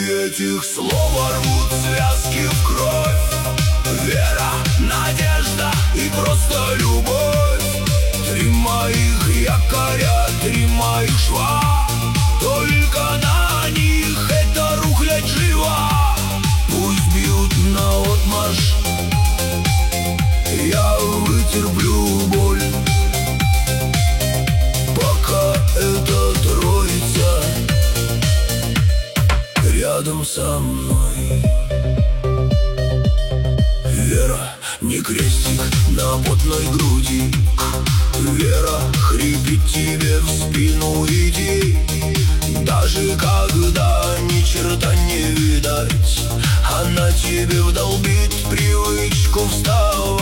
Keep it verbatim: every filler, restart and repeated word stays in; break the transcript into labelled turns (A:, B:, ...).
A: Звуки этих слов рвут связки в кровь. Вера, надежда и просто любовь. Три моих якоря, три моих шва. Только на них эта рухлядь жива. Пусть бьют наотмашь, я вытерплю боль, пока эта троица рядом со мной. Вера, не крестик на потной груди. Вера, хрипит тебе в спину, иди. Даже когда ни черта не видать, она тебе вдолбит привычку вставать.